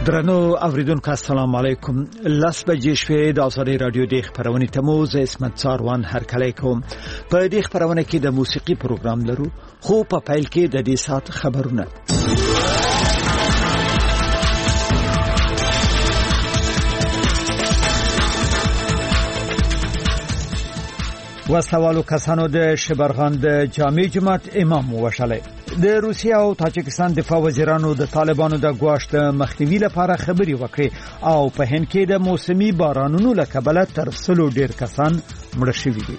درنو اوریدونکو السلام علیکم. لاس بجې شپې د ازادي رادیو د خبرونې تموز اسمت څاروان هرکلی کوم. په دې خبرونه کې د موسیقي پروګرام لرو، خو په پیل کې د دې سات خبرونه. وسوالو کسانو د شبرغان د جامع جماعت امام وشله. د روسیې او تاجکستان دفاع وزیرانو د طالبانو د ګواښ د مخنیوي لپاره خبري وکړي او په هند کې د موسمي بارانونو له کبله تر 100 ډیر کسان مړه شوي دي.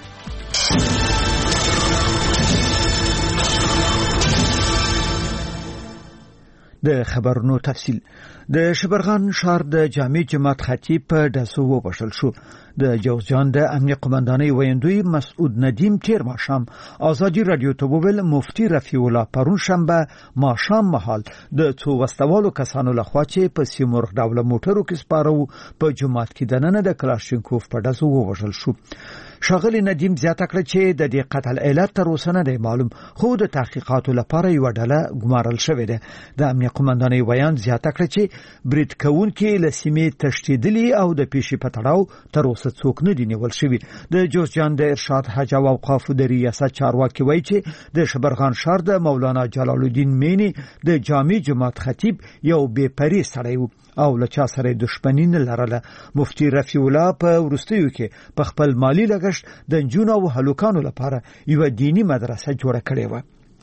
د خبرونو تفصیل. د شبرغان شهر د جامع جماعت خطیب په دسو وبشل شو. د جوزجان د امنیه قومندانۍ ویندوی مسعود ندیم تیر ماشام ازادي رادیو ته وویل مفتی رفیع الله پرون شنبه ماشام مهال د څو وسوالو کسانو لخوا چې په سیمورغ ډول موټرو کې سپارو په جماعت کې دننه د کلاشینکوف په دسو وبشل شو. شاغلی ندیم زیاته کړ چې د دې قتل علت تر اوسه نه دی معلوم، خو د تحقیقاتو لپاره یو ډله ګمارل شوې ده. د امنیه قومندانۍ ویان زیاته کړ چې برید کوونکي له سیمې تښتېدلي او د پیښې په تړاو تر اوسه څوک نه دي نیول شوي. د جوزجان د ارشاد حج او اوقافو د ریاست چارواکي وایي چې د شبرغان ښار د مولانا جلال الدین مینی د جامع جماعت خطیب یو بې پرې سړی و او له چا سره دښمني نه لرله. مفتی رفیع الله په وروستیو کې په خپل مالی لګښت د نجونو او هلوکانو لپاره یو دینی مدرسه جوړه کړې و.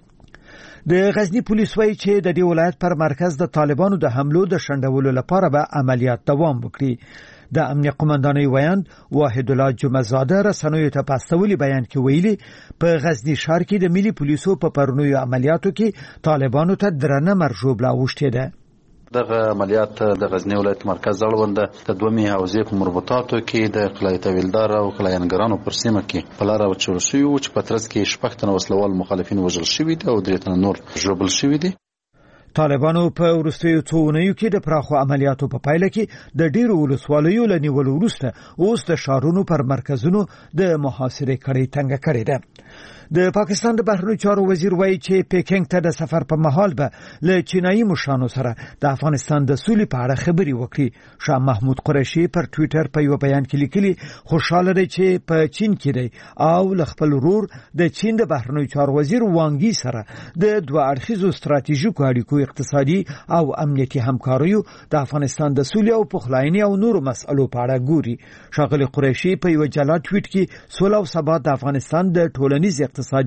د غزنی پولیس وایي چې د دې ولایت پر مرکز د طالبانو د حملو د شندولو لپاره به عملیات دوام وکړي. د امنیه قومندانۍ ویاند واحد الله جمعزاده رسنیو ته په استولي بیان کې ویلي په غزنی ښار کې د ملي پولیسو په پرونیو عملیاتو کې طالبانو ته درنه مرجوبله اوښتې ده. دغه عملیات د غزنی ولایت مرکز اړوند د دومې حوزې په مربوطاتو کې د قلعه طویلدار او قلعه انګرانو پر سیمه کې په لاره وچول شوي وو چې په ترڅ کې 6 تنه وسلوال مخالفین وژل شوي دي او 3 تنه نور ژوبل شوي دي. طالبانو په وروستیو څو اونیو کې د پراخو عملیاتو په پایله کې د ډیرو ولسوالیو له نیولو وروسته اوس د ښارونو پر مرکزونو د محاصرې کړۍ تنګه کړې ده. د پاکستان د بهرنیو چارو وزیر وایي چې پیکنګ ته د سفر په مهال به له چینایي مشرانو سره د افغانستان د سولې په اړه خبري وکړي. شاه محمود قریشي پر ټوئیټر په یو بیان کې لیکلي خوشاله دی چې په چین کې دی او له خپل ورور د چین د بهرنیو چارو وزیر وانګي سره د دوه اړخیزو ستراتیژیکو اړیکو اقتصادي او امنیتي همکاریو د افغانستان د سولې او پخلاینې او نورو مسئلو په اړه ګوري. ښاغلی قریشي په یو جلا ټویټ کې سوله او ثبات د افغانستان د ټولنیز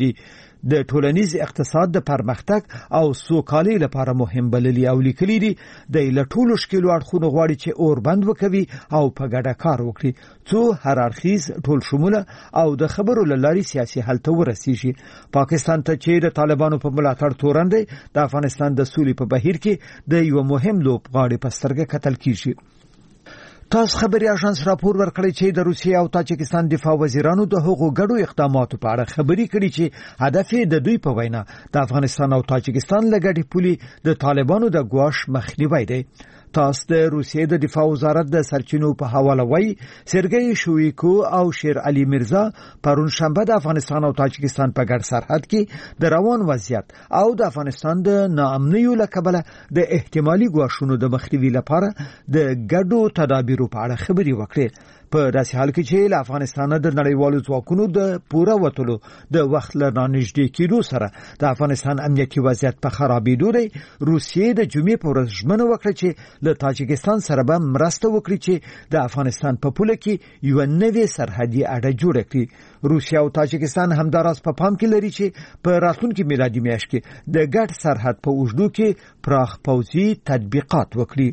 اقتصاد د پرمختګ او سوکالۍ لپاره مهم بللي او لیکلي دي د لټولو شکلو اړخونو غواړي چې اوربند وکوي او په ګډه کار وکړي څو هر اړخیز ټول شموله او د خبرو لاري سیاسي حل ته ورسیږي. پاکستان ته چې د طالبانو په ملاتړ تورن دی د افغانستان د سولې په بهیر کې د یو مهم لوبغاړي په سترګه کتل کیږي. تاس خبري اژانس راپور ورکړی چې د روسیې او تاجکستان دفاع وزیرانو د هغو ګډو اقداماتو په اړه خبري کړي چې هدف د دوی په وینا د افغانستان او تاجکستان لګړې پولي د طالبانو د ګواښ مخنیوي دی. تاس د روسیې د دفاع وزارت د سرچینو په حواله وایي سرګئی شویکو او شیر علي مرزا پرون شنبه د افغانستان او تاجکستان په ګډ سرحد کې د روان وضعیت او د افغانستان د ناامنیو له کبله د احتمالي ګواښونو د مخنیوي لپاره د ګډو تدابیرو په اړه خبري وکړي. په داسې حال کې چې له افغانستان د نړیوالو ځواکونو د پوره وټلو د وخت له نږدې کېدو سره د افغانستان امنیتي وضعیت په خرابېدو دی، روسیې د جمعې په ورځ ژمنه وکړه چې له تاجکستان سره به مرسته وکړي چې د افغانستان په پوله کې یو نوې سرحدي اډه جوړه کړي. روسیا او تاجکستان همداراز په پام کې لري چې په راتلونکي میلادي میاشت کې د ګډ سرحد په اوږدو کې پراخ پوځي تطبیقات وکړي.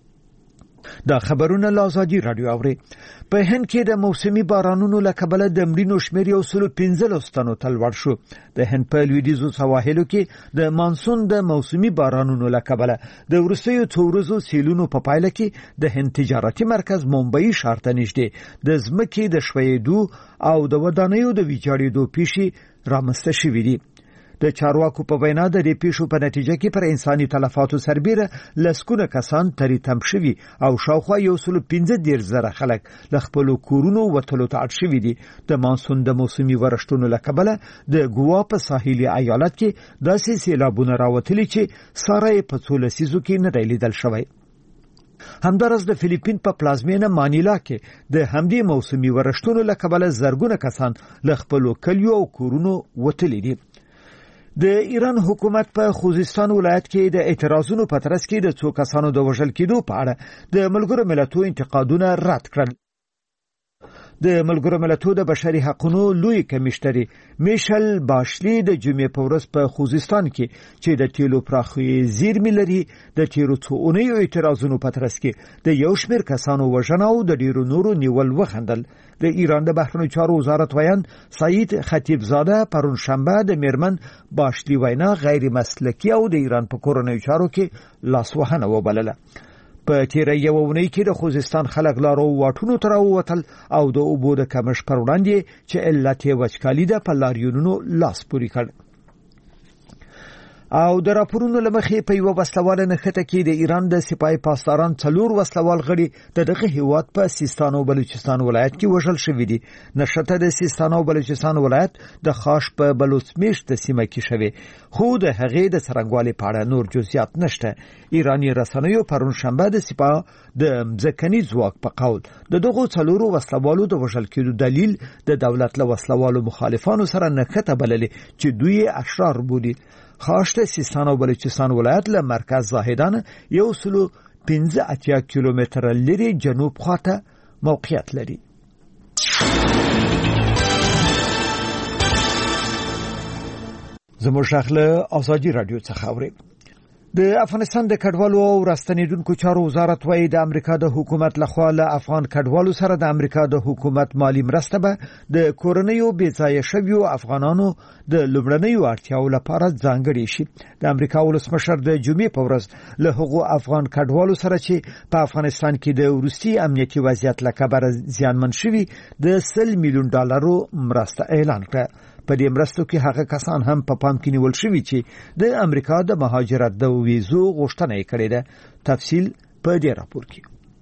دا خبرونه له ازادي رادیو اوري. په هند کې د موسمي بارانونو له کبله د مړینو شمېر یو 115 تنو ته لوړ شو. د هند په لویدیځو سواحلو کې د مانسون د موسمي بارانونو له کبله د وروستیو څو ورځو سیلونو په پایله کې د هند تجارتي مرکز ممبئی ښار ته نږدې د ځمکې د ښویېدو او د ودانیو د ویجاړېدو پیښې رامنځته شوې دي. د چارواکو په وینا د دې پیښو په نتیجه کې پر انساني تلفاتو سربیره لسکونه کسان تری تم شوي او شاوخوا 115,000 خلک له خپلو کورونو وتلو ته اړ شوي دي. د مانسون د موسمي ورښتونو له کبله د ګوا په ساحلي ایالت کې داسې سیلابونه راوتلي چې ساره په 14 لسیزو کې نه دی لیدل شوی. همدارس د فلیپین په پلازمینه مانیلا کې د همدې موسمي ورښتونو له کبله زرګونه کسان له خپلو کلیو او کورونو وتلي دي. د ایران حکومت په خوزستان ولایت کې د اعتراضونو په ترڅ کې د څو کسانو د وژل کېدو په اړه د ملګرو ملتونو انتقادونه رد کړل. د ملګرو ملتونو د بشري حقوقو لوی کمشنري میشل باشلی د جمعې په ورځ په خوزستان کې چې د تیلو پراخي زیرمې لري د تیرو څو اونیو اعتراضونو په ترڅ کې د یو شمېر کسانو وژنه او د ډیرو نورو نیول وخندل. د ایران د بهرنیو چارو وزارت ویان سعید خطیبزاده پرون شنبه د میرمن باشلی وینا غیر مسلکی او د ایران په کورنیو چارو کې لاسوهنه وبلله. په تیر یو ونی کې د خوزستان خلک لارو واټونو تر ووتل او د اوبو د کمش پر وړاندې چې علت وچکالي ده په لاریونونو لاس پوري کړ. او د راپورونو لمخې په یو وسلواله نخته کې د ایران د سپای پاسداران 4 وسلوال غړي د دغه هیواد په سیستان او بلوچستان ولایت کې وژل شوې دي. نشته د سیستان او بلوچستان ولایت د خاش په بلوچمیش د سیمه کې شوی خو د هغې د څرنګوالي په اړه نور جزئیات نشته. ایرانی رسنیو پرون شنبه د سپاه د ځکني ځواک په قول د دغه 4 وسلوالو د وژل کېدو دلیل د دولت له وسلوالو مخالفانو سره نخته بللې چې دوی اشرار بولي. خاش د سیستان او بلوچستان ولایت له مرکز زاهدان 115 کیلومتره لري جنوب خواته موقعیت لري. زموږ شغله ازادي رادیو څخه اوري. د افغانستان د کډوالو او راستنیدونکو چارو وزارت وايي د امریکا د حکومت لخوا له افغان کډوالو سره د امریکا د حکومت مالی مرسته به د کورنیو بېځایه شویو افغانانو د لومړنیو اړتیاو لپاره ځانګړې شي. د امریکا ولسمشر د جمعې په ورځ له هغو افغان کډوالو سره چې په افغانستان کې د وروستي امنیتي وضعیت له کبله زیانمن شوي د $100 میلیون مرسته اعلان کړه. په دې مرستو کې هغه کسان هم په پام کې نیول شوي چې د امریکا د مهاجرت د ویزو غوښتنه یې کړې ده. تفصیل په دې راپور کې.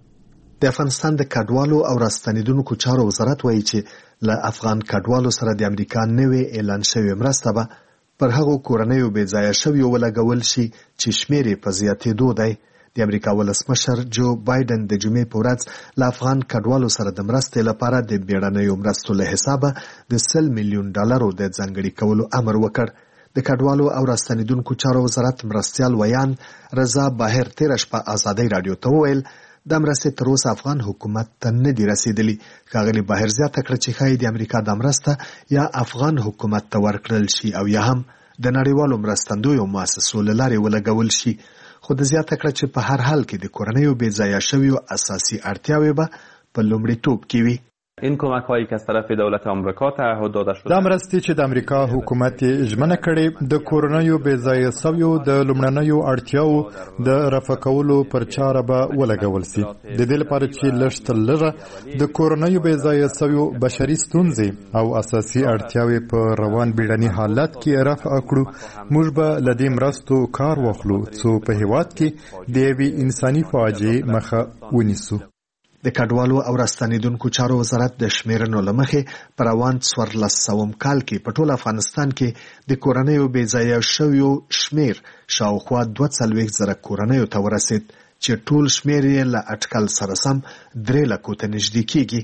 د افغانستان د کډوالو او راستنیدونکو چارو وزارت وایي چې له افغان کډوالو سره د امریکا نوې اعلان شوی مرسته به پر هغو کورنیو بېځایه شویو ولګول شي چې شمېر یې په زیاتېدو دی. د امریکا ولسمشر جو بایدن د جمعې په ورځ له افغان کډوالو سره د مرستې لپاره د بیړنیو مرستو له حسابه د $100 میلیون د ځانګړي کولو امر وکړ. د کډوالو او راستنیدونکو چارو وزارت مرستیال ویان رضا باهر تیر شپه ازادي رادیو ته وویل د مرستې تر اوسه افغان حکومت ته نه دی رسیدلی. ښاغلي باهر زیاته کړه چې ښایي د امریکا د مرسته یا افغان حکومت ته ورکړل شي او یا هم د نړیوالو مرستندویو مؤسسو له لارې ولګول شي. خو د زیاته کړه چې په هر حال کې د کورنیو بېځایه شویو اساسي اړتیاوې به په لومړیتوب کې وي. این کمک هایی که از طرف دولت آمریکا تعهد داده شده دا مرستې چې د امریکا حکومت ژمنه کړې د کورنیو بېځایه شویو د لومړنیو اړتیاو د رفع کولو پر چاره به ولګول شي. د دې لپاره چې لږ تر لږه د کورنیو بېځایه شویو بشري ستونزې او اساسي اړتیاوې په روان بیړني حالت کې رفع کړو، موږ به له دې مرستو کار واخلو څو په هیواد کې د یوې انساني فاجعې مخه ونیسو. د کډوالو او راستنیدونکو چارو وزارت د شمیرنو لمخې پر روان 1400 کال کې په ټول افغانستان کې د کورنیو بېځایه شویو شمیر شاوخوا 42,000 کورنیو ته ورسید چې ټول شمیر یې له اټکل سره سم 3 لکو ته نږدې کېږي.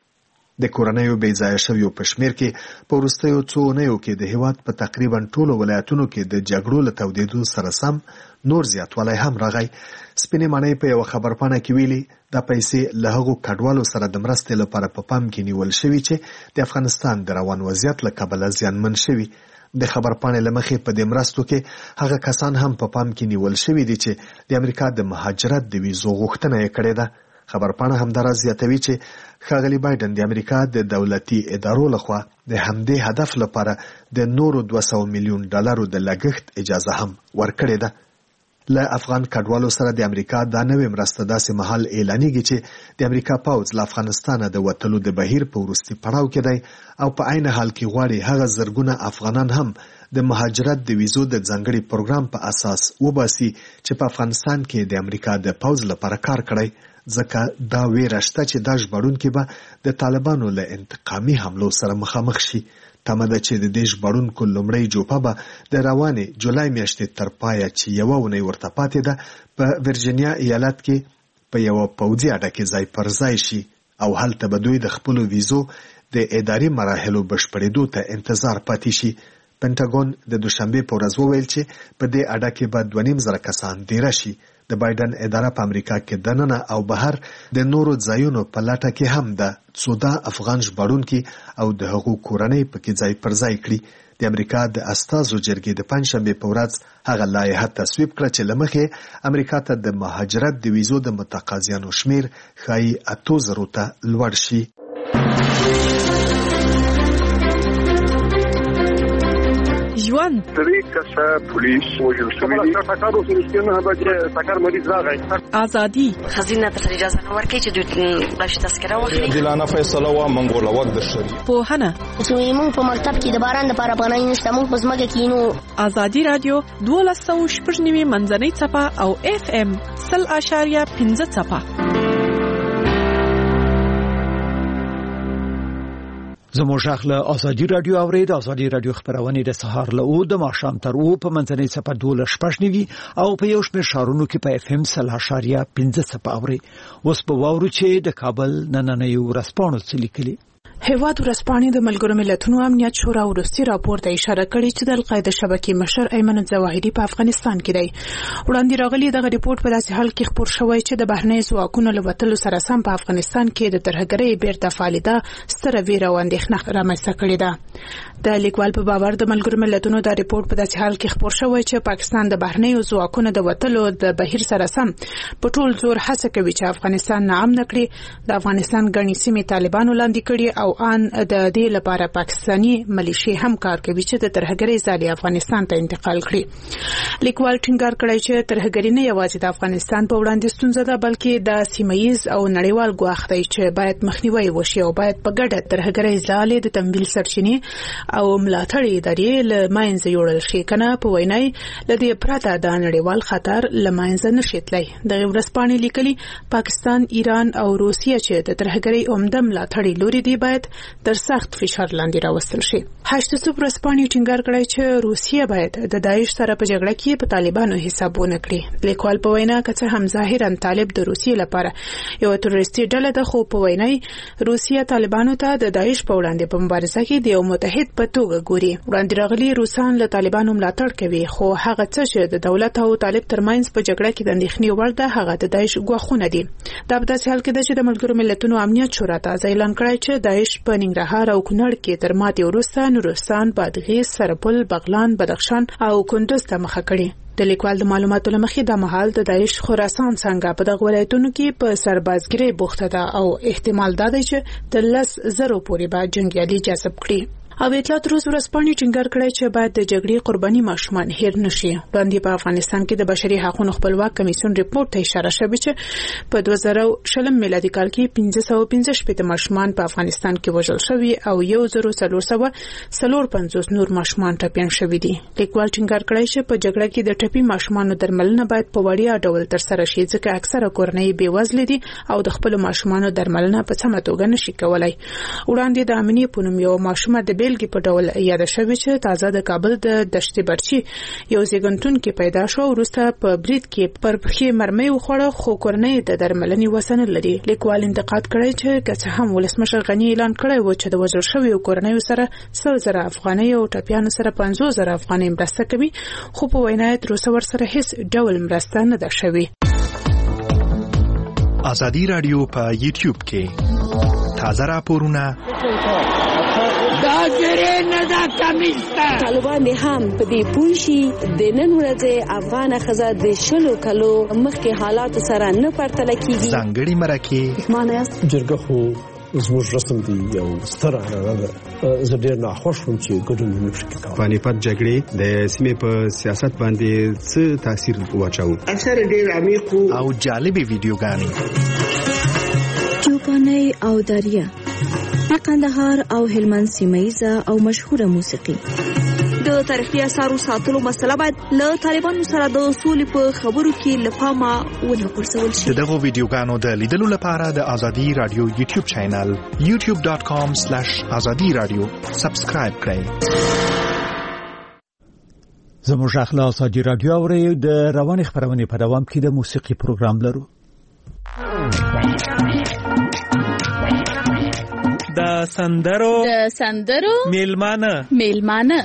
د کورنیو بېځایه شویو په شمیر کې په وروستیو څو اونیو کې د هیواد په تقریبا ټولو ولایتونو کې د جګړو له تودېدو سره سم نور زیاتوالی هم راغی. سپینې ماڼۍ په یو خبرپاڼه کې ویلي دا پیسې له هغو کډوالو سره د مرستې لپاره په پام کې نیول شوي چې د افغانستان د روان وضعیت له کبله زیانمن شوي. د خبرپاڼې له مخې په دې مرستو کې هغه کسان هم په پام کې نیول شوي دي چې د امریکا د مهاجرت د ویزو غوښتنه یې کړې ده. خبرپاڼه همداراز زیاتوي چې ښاغلي بایدن د امریکا د دولتي ادارو لخوا د همدې هدف لپاره د نورو $200 میلیون د لګښت اجازه هم ورکړې ده. له افغان کډوالو سره د امریکا دا نوې مرسته داسې مهال اعلانېږي چې د امریکا پوځ له افغانستانه د وتلو د بهیر په وروستي پړاو کې دی او په عین حال کې غواړي هغه زرګونه افغانان هم د مهاجرت د ویزو د ځانګړي پروګرام په اساس وباسي چې په افغانستان کې د امریکا د پوځ لپاره کار کړی، ځکه دا ویره شته چې دا ژغورونکي به د طالبانو له انتقامي حملو سره مخامخ شي. تمه ده چې د دې ژغورونکو لومړۍ جوپه به د روانې جولای میاشتې تر پایه چې یوه اونۍ ورته پاتې ده په ورجینیا ایالت کې په یو پوځي اډه کې ځای پر ځای شي او هلته به دوی د خپل ویزو د اداري مراحلو بشپړېدو ته انتظار پاتې شي. پینټاګون د دوشنبه په ورځ وویل چې په دې اډه کې به 2.5 کسان دېره شي. د بایدن اداره په امریکا کې دننه او بهر د نورو ځایونو په لټه کې هم ده څو دا افغان ژغورونکي او د هغو کورنۍ پکې ځای پر ځای کړي. د امریکا د استازو جرګې د پنځشنبه په ورځ هغه لایحه تصویب کړه چې لمخې امریکا ته د مهاجرت د ویزو د متقاضیانو شمیر ښایي 8,000 ته لوړ شي. ژوند پولیس وژل شوی دي ټاکارو سره به ټاکار مریض راغی. ازادي خزینه ته اجازه نه ورکړي چې دوی بلش تذکره واخلي. دلانه فیصله وا منګول وخت د شری پوهنه زموږ په مکتب کې د باران لپاره پناه نشته. موږ په ځمکه کې نو. ازادي رادیو 12.9 منځنۍ صفه او FM 0.5 صفه. زموږ خپل ازادي رادیو اورید. ازادي رادیو خبرونه د سهار له او د ماښام تر او په منځنۍ صفه 12.9 او په یو شمېر شهرونو کې په FM 0.5 صفه اوري. اوس په واورو چې د کابل نننۍ ورځپاڼو څه لیکلي. هیواد ورځپاڼې د ملګرو ملتونو امنیت شورا وروستي راپور ته اشاره کړې چې د القاعده شبکې مشر ایمن الظواهري په افغانستان کې دی. وړاندې راغلي دغه ریپورت په داسې حال کې خبر شوی چې د بهرنۍ ځواکونو له وتلو سره سم په افغانستان کې د ترهګرۍ بیرته فعالیته ستره ویره او اندېښنه رامنځته کړې ده. د لیکوال په باور د ملګرو ملتونو دا ریپورت په داسې حال کې خبر شوی چې پاکستان د بهرنۍ ځواکونو د وتلو د بهیر سره سم په ټول زور هڅه کوي چې افغانستان ناامن کړي. د افغانستان غني سیمې طالبانو لاندې کړي او ان د دې لپاره پاکستانی ملیشي هم کار کوي چې د ترهګرۍ ځالې افغانستان ته انتقال کړي. لیکوال ټینګار کړی چې ترهګري نه یوازې د افغانستان په وړاندې ستونزه ده بلکې د سیمه‌ییز او نړیوال ګواښ دی چې باید مخنیوي وشي او باید په ګډه ترهګرۍ ځالې د تمویل سرچینې او ملاتړ ادارې له منځه یوړل شي. کنه په وینای لدې پراته د نړیوال خطر له منځه نشي تللی. د ورځپاڼې لیکلي پاکستان، ایران او روسیه چې د ترهګرۍ عمده ملاتړي لوري دی باید تر سخت فشار لاندې راوستل شي. هشت صبح ورځپاڼې ټینګار کړی چې روسیه باید د داعش سره په جګړه کې په طالبانو حسابونه کړي. لیکوال په وینا که څه هم ظاهرا طالب د روسیې لپاره یو تروریستي ډله ده خو په وینای روسیه طالبانو ته د داعش په وړاندې په مبارزه کې د یو متحد په توګه ګوري. وړاندې راغلي روسان له طالبانو ملاتړ کوي خو هغه څه چې د دولت او طالب ترمنځ په جګړه کې د اندېښنې وړ ده هغه د داعش ګواښونه دي. دا په داسې حال کې ده چې د ملګرو ملتونو امنیت شورا تازه اعلان کړی چې داعش په ننګرهار او کونړ کې تر ماتې وروسته نورستان، بادغیس، سرپل، بغلان، بدخشان او کندوز ته مخه کړې. د لیکوال د معلوماتو لمخې د مهال د داعش خراسان څنګه په دغه ولایتونو کې په سربازګرۍ بوخته ده او احتمال دا دی چې د 10,000 پورې به جنگیالي جذب کړي. او اطلاعات روز ورځپاڼې ټینګار کړی چې باید د جګړې قرباني ماشومان هیر نشي. وړاندې په افغانستان کې د بشري حقوقو خپلواک کمیسیون ریپورت ته اشاره شوې چې په 2020 میلادي کال کې 515 ماشومان په افغانستان کې وژل شوي او 1450 نور ماشومان ټپيان شوي دي. لیکوال ټینګار کړی چې په جګړه کې د ټپي ماشومانو درملنه باید په وړیا ډول ترسره شي ځکه اکثره کورنۍ بې وزله دي او د خپل ماشومانو درملنه په سمه توګه نشي کولای. وړاندې د امنی پونم یو ماشومه د بیلګې په ډول یاد شوی چې تازه د کابل د دشتي برچی یو زیږنتون کې پیدا شو وروسته په برید کې پر پخې مرمۍ وخوړه خو کورنۍ د درملنې وسن لري. لیکوال انتقاد کړی چې که څه هم ولسمشر غنی اعلان کړی و چې د وژل شویو کورنۍ سره 100,000 افغانۍ او ټپیانو سره 50,000 افغانۍ مرسته کوي خو په وینا تر اوسه ورسره هیڅ ډول مرسته نه ده شوې. ازادي رادیو په یوټیوب کې تازه راپورونه طالبان هم په دې پوښي د نن ورځې افغان خزه د شلو کلو مخکې حالات سره نه پرتل کیږي. ځانګړي مرکه مانایست جرګه خو زموږ رسم دی یو ستر هغه زه ډیر نه خوښ وم چې ګډون نه شي کولای. پانیپت جګړې د سیمې په سیاست باندې څه تاثیر واچاو؟ اکثر ډیر عمیق او جالبې ویډیوګانې چوپاني او دریا د قندهار او هلمند سیمه‌یزه او مشهوره موسیقي. د تاریخي اثارو ساتلو مسله باید له طالبانو سره د اصول په خبرو کې لپاره ونه غورځول شي. دغه ویډیوګانو د لیدلو لپاره د ازادي رادیو یوټیوب چینل youtube.com/azadi-radio سبسکرایب کړئ. زموږ اخلاص ازادي رادیو اوري د رواني خبرونه په دوام کې د موسیقي پروګرام لرو. د سندرو میلمانه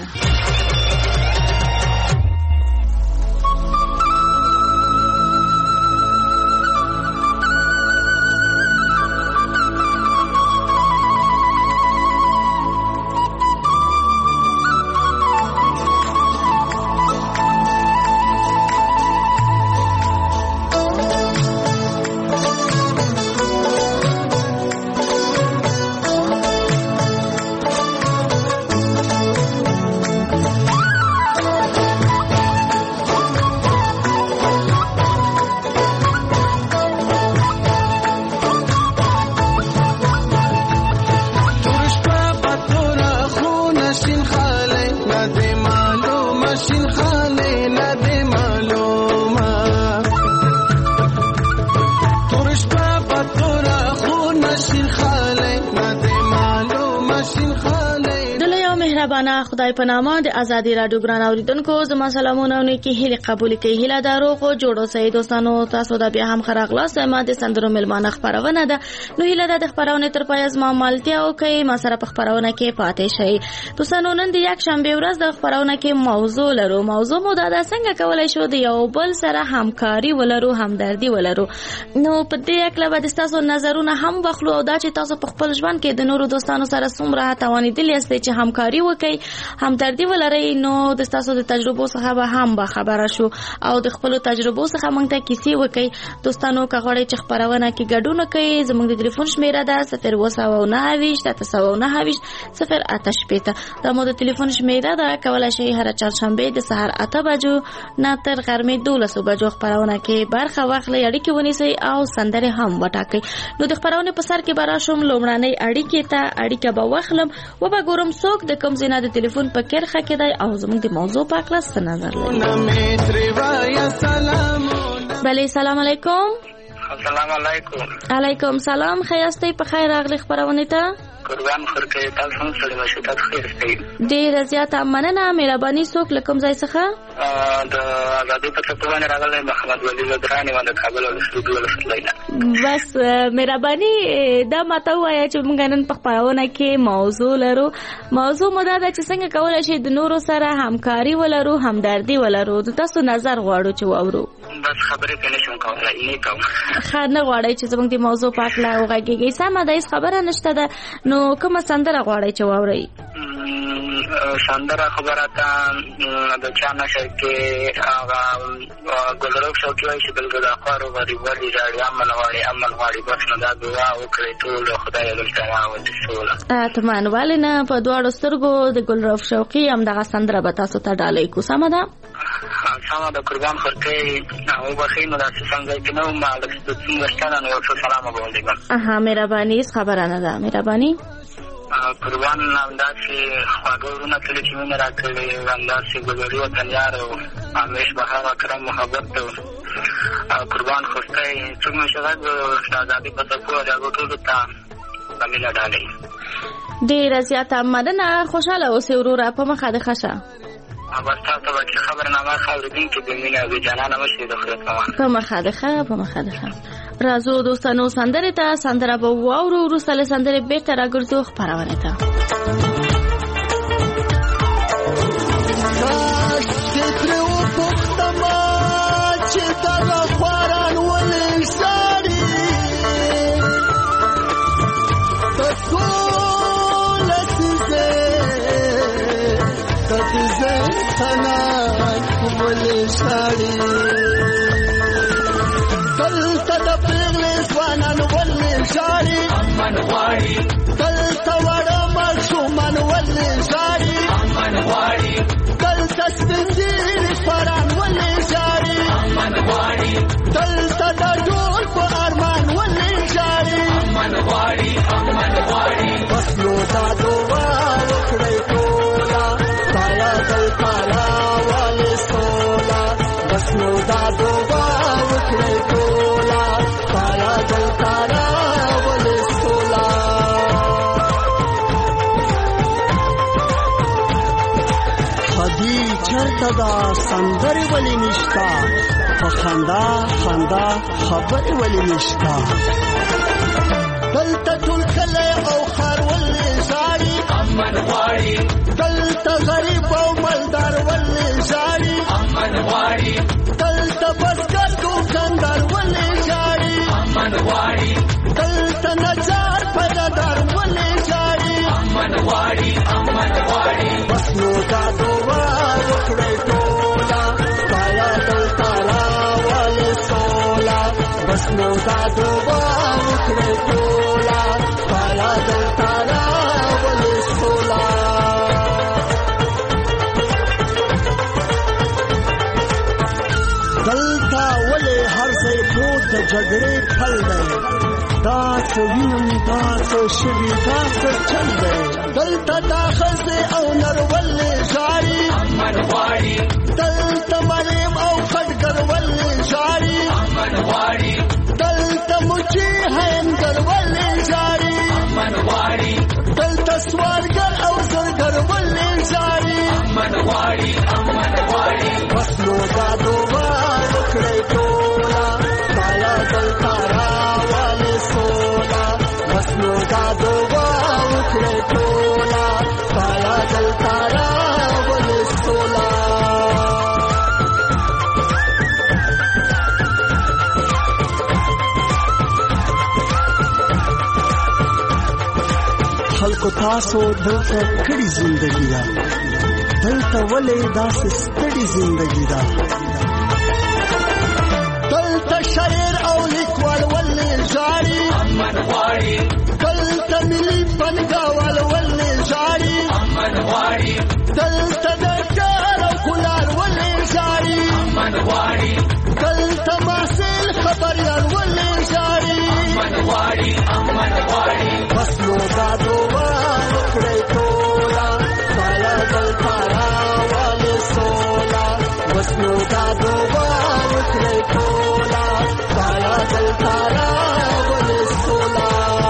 خدای په نامه د ازادي رادیو ګران اوریدونکو زما سلامونه او نیکی هیله قبول کړئ. هیله دارو خو جوړو سي دوستانو تاسو دا بیا هم خراغلاس ما د سندرو ملمانه خبرونه ده. نو هیله ده د خبرونه تر پای از ما مالتیا او کوي ما سره په خبرونه کې پاتې شي. دوستانو نن د یک شنبه ورځ د خبرونه کې موضوع لرو. موضوع مو دا څنګه کولای شو د یو بل سره همکاري ولرو، همدردي ولرو. نو په دې اکله به تاسو نظرونه هم بخلو او دا چې تاسو په خپل ژوند کې د نورو دوستانو سره څومره توانیدلی یاست چې همکاري وکړئ، همدردي ولرئ. نو د تاسو د تجربو څخه به هم خبره شو او د خپل تجربو څخه موږ ته کیسې وکړئ. دوستانو که غواړئ چې خبرونه کې ګډون وکړئ، زموږ د ټلیفون شمیره ده 029 دا مو د ټلیفون شمیره ده. کولای شئ هر چهارشنبه د سحر 8 بجو نه تر غرمې 12 بجو خبرونه کې برخه واخلئ، اړیکې ونیسئ او سندره هم وټاکئ. نو د خبرونه په سر کې براشم لومړنۍ اړیکه به واخلم و به ګورم څوک د کوم ځای نه د ټلیفون په کرخه کې دی او زموږ د موضوع په اړه څه نظر لري. بله سلام علیکم. السلام علیکم. علیکم سلام. خیاستئ په خیر راغلی خبرونه ته. قربان خورکې تاسو هم سره مشکل خیر استئ. ډیر زیاته مننه. مهرباني څوک لکم ځای څخه د آزادۍ په تطبیق راغلی محمد ولی زدرانی باندې کابل او استودیو لسلینا. بس مهرباني دا ماته وایي چې موږ نن په خبرونه کې موضوع لرو. موضوع مو دا ده چې څنګه کولای شي د نورو سره همکاري ولرو، همدردي ولرو. تاسو نظر غواړو چې واورو. بس خبرې کنه شم کولای نه کوم. خا نه غواړی چې زموږ د موضوع په اړه وغږیږئ. سمه ده، هیڅ خبره نشته ده. نو کومه سندره غواړی چې واورئ؟ سندره خبره ته د چا نشه کې هغه ګلروب شوقي وایي چې بلګو د اخبارو غریب وړي راړي امن غواړي بس نو دا دعا وکړئ ټول خدای دلته راوړي سوله. تمام والنه په دواړو سترګو د ګلروب شوقي هم دغه سندره به تاسو ته ډالۍ کو. سمه ده؟ سمه ده. قربان خورکې او بخیر نو داسې څنګه کې نو ما د څنګه ستنه نو سلام وګورئ. مهرباني خبره نه ده. مهرباني قربان نامداسي خواږهونه کله چې مونږ راکړي نامداسي ګلوري وطنيار او همیش بهار اکرم محبت قربان خوستای څومره شغل د آزادۍ په تاسو راغلو ټول ته زمينه ډالۍ. ډیر زیاته مننه. خوشاله اوسئ وروره. په مخه د خشه بس تاسو به خبرنامه خبرې کې د مینه او جانانه مشه د خپل په مخه د خه رازو دوستانو سندره ته سندره به واورو. وروسته سندره بیرته راګرځو خبرونه ته. امن غواړي دلته وړه ماشومان ولې ژاړي. امن غواړي دلته سپینځیري پران ولې ژاړي. امن غواړي دلته د ټول په ارمان ولې ژاړي. امن غواړي بس نو دا دعا وکړئ ټوله تالا دلته راولې سوله. بس نو دا دعا وکړئ ټوله تالا دلته چرته دا سندرې ولې نشته په خندا خندا خبرې ولې نشته دلته ټول کلی او ښار ولې ژاړي امن غواړي دلته غریب او مالدار ولې ژاړي امن غواړي دلته بزګر دوکاندار ولې ژاړي امن غواړي دلته نجار پیدادار ولې ژاړي امن غواړي امن غواړي بس نو دا دعا وکړئ ټوله خدایه دلته راولې سوله بس نو دا دعا وکړئ ټوله خدایه دلته راولې سوله دلته ولې هر ځای پروت د جګړې پل دی دا څه وینم دا څه شوي دا څه چل دی دلته دا ښځې او نر ولې ژاړي امن غواړي دلته مریم او خټګر ولې ژاړي امن غواړي دلته مچي هینګر ولې ژاړي امن غواړي دلته سوالګر او زرګر ولې ژاړي امن غواړي امن غواړي بس نو دا دعا وکړئ ټوله خدایه دلته راولې سوله بس نو دا دعا وکړئ ټوله خدایه دلته راولې سوله خلکو تاسو دلته کړي زندګي ده دلته ولې داسې ستړي زندګي ده دلته شاعر او لیکوال ولې ژاړي امن غواړي دلته ملي بنګاوال ولې ژاړي امن غواړي دلته ډاکټر او کولار ولې ژاړي امن غواړي دلته محصل خبریال ولې ژاړي امن غواړي امن غواړي بس نو دا دعا وکړئ ټوله خدایه دلته راولې سوله بس نو دا دعا وکړئ ټوله خدایه دلته راولې سوله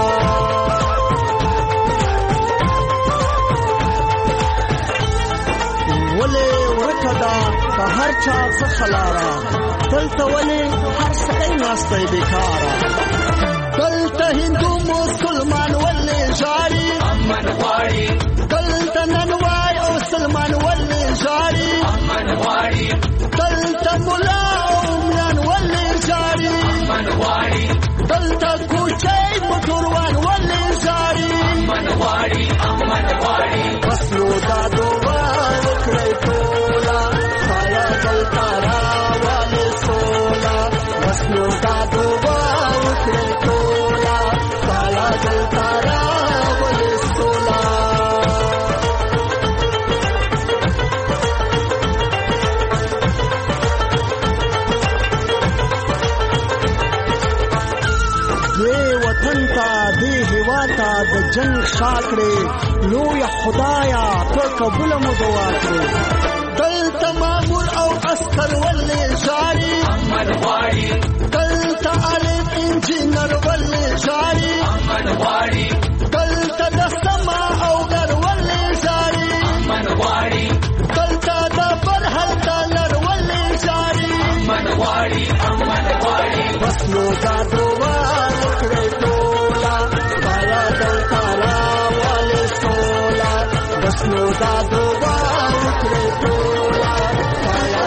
ولې ورکه ده په هر چا څخه لاره دلته ولې هر سړی ناستی بېکاره دلته هندو مسلمان ولې ژاړي امن غواړي دلته ننوای او سلمان ولې ژاړي امن غواړي دلته ملا او عمران ولې ژاړي امن غواړي دلته کوچی موټروان ولې ژاړي امن غواړي امن غواړي بس نو دا دعا وکړئ ټوله خدایه دلته راولې سوله بس نو دا دعا وکړئ ټوله خدایه دلته راولې سوله دې وطن ته دې هېواد ته د جنګ شا کړې لویه خدایه ته قبوله مو دعا کړې دلته مامور او عسکر ولې ژاړي امن غواړي دلته عالم انجینر ولې ژاړي امن غواړي دلته د سما او ګر ولې ژاړي امن غواړي دلته د برحل ډالر ولې ژاړي امن غواړي امن غواړي بس نو دا دعا وکړئ ټوله خدایه دلته راولې سوله بس نو دا دعا وکړئ ټوله خدایه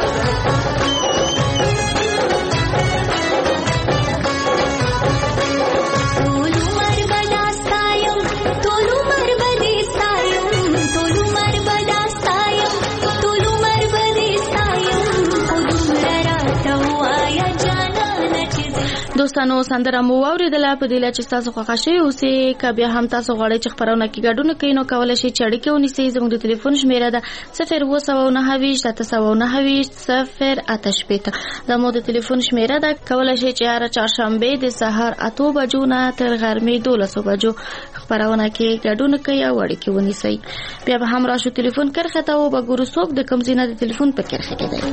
دوستانو سندره مو واوریدله په دې چې تاسو خوښ شئ اوسې که بیا هم تاسو غواړئ چې خپرونه کې ګډون کوئ نو کولی شئ چې اړیکې ونیسئ زموږ د تلیفون شمیره ده 029 زموږ د تلیفون شمیره ده کولی شئ چې هره چهارشنبې د سهار 8 بجو نه تر غرمې 12 بجو خپرونه کې ګډون کوئ او اړیکې ونیسئ بیا به هم راشو تلیفون کرښه ته وګورو څوک د کوم ځای نه د تلیفون په کرښه کې دی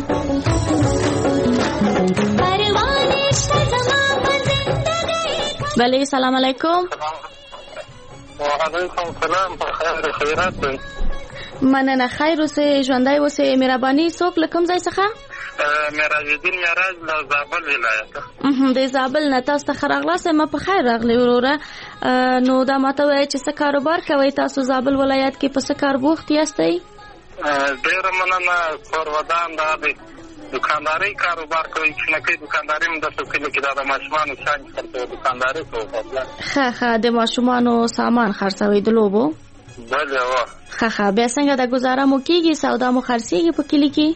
بله سلام علیکم وعلیکم السلام بخیر خیرات دی مننه خیر اوسې ژوندی اوسې مهرباني څوک له کوم ځای څخه معراج الدین معراج د زابل ولایت. د زابل نه تاسو ته راغلاست. ما په خیر راغلی وروره. نو دا ماته وایي چې څه کاروبار کوي تاسو زابل ولایت کې، په څه کار بوخت یاستئ؟ ډېره مننه. کور ودان دا دی دکانداري کاروبار کوي، چینکۍ دکانداري هم داسې کلي کې دا د ماشومانو شیان خرڅوي، دکانداري کوو. ښه د ماشومانو سامان خرڅوي د لوبو؟ بله وه. ښه بیا څنګه د ګزاره مو کېږي، سودا مو خرڅېږي په کلي کې؟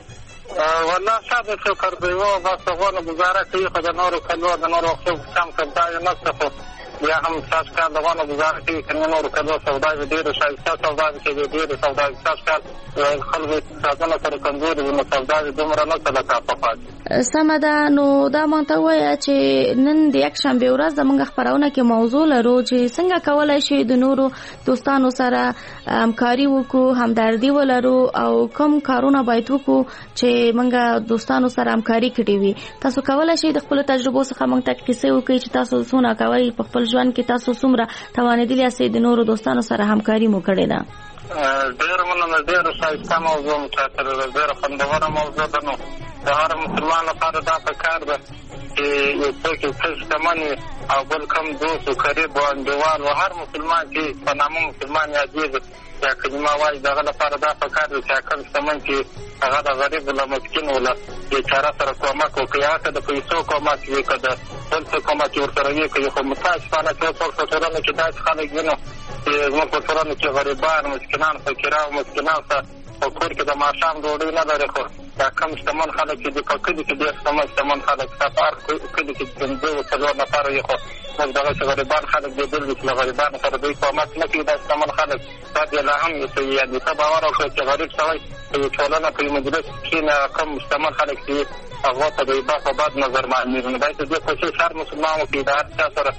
والله ساده شکر دی و، بس غونه ګزاره کوي، خو د نورو کلو د نورو وختو کم سودا یې نشته، خو بیا هم ستاسو کار د غونه ګزاره کوي. که نه نورو کلو سودا یې ډېره ښایسته سودا ده چې ډېرې سودا یې ستاسو کار خلکو اقتصادونه سره کمزوري دي، نو سودا یې دومره نه څه لکه پخوا دي. سمه ده. نو دا مونږ ته ووایه چې نن د یکشنبې ورځ زموږ خپرونه کې موضوع لرو چې څنګه کولی شي د نورو دوستانو سره همکاري وکړو، همدردي ولرو، او کوم کارونه باید وکړو چې موږ دوستانو سره همکاري کړې وي. تاسو کولی شئ د خپلو تجربو څخه موږ ته کیسې وکړئ چې تاسو څونه کوئ په خپل ژوند کې، تاسو څومره توانېدلي یاستئ د نورو دوستانو سره همکاري مو کړې ده؟ ډېره مننه. ډېره ښایسته موضوع مو چاته ده، ډېره خوندوره موضوع ده. نو د هر مسلمان لپاره دا پکار ده چې یو څوک یو څه شتمن وي او بل کم دوست و قریب و انډیوال و هر مسلمان چې په نامه مسلمان یادېږي یا کلمه وایي، د هغه لپاره دا پکار ده چې کم شتمن چې هغه د غریب له مسکین و له بیچاره سره کومک وکړي، هغه که د پیسو کومک وي، که د بل څه کومک یې ورسره وکړي. خو متاسفانه چې څوک په ټولنه کې داسې خلک وي، نو چې زموږ په ټولنه کې غریبان، مسکینان، فقیران، مسکینان ته په کور کې د ماښام ډوډۍ نه لري، خو دا کم شتمن خلک چې دي په کلي کې ډېر شتمن خلک شته، په هر کلي کې پنځه و څلور نفره وي، خو موږ دغسې غریبان خلک لیدلي چې له غریبانو سره دوی کومک نه کوي. دا شتمن خلک دا بیا لا هم یادي ته باور وکړه چې غریب سړی په یو ټولنه په یو مجلس کښېني، کم شتمن خلک چې هغو ته د یو په بد نظر معلومېږي. نو باید د دې کوشش هر مسلمان وکړي، د هر چا سره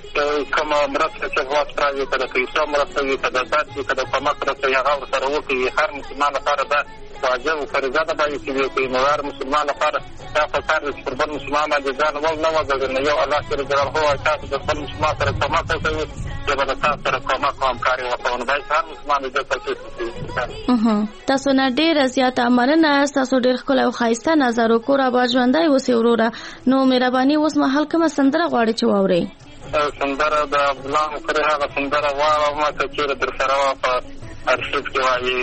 کومه مرسته چې غواړي راوي، که د پیسو مرسته وي، که د درد وي، که د کومک مرسته وي، هغه ورسره وکړي. هر مسلمان لپاره دا واجب او فریضه ده باید چې وکړي. نو هر مسلمان لپاره دا پکار ده چې پر بل مسلمان باندې ځان ول نه وګرځي. نو یو الله جل جلاله وایي تاسو د بل مسلمان سره کومک وکړئ، زه به د تاسو سره کومک او همکاري وکړم. نو باید هر مسلمان د دې کوشش وکړي. تاسو نه ډېره زیاته مننه. تاسو ډېر ښکلی او ښایسته نظر و. کور اباد ژوندی اوسئ وروره. نو مهرباني اوس مهال کومه سندره غواړئ چې واورئ؟ سندره د عبدالله مقری هغه سندره واورم که چېرې در سره وه په ارشیف کې وایي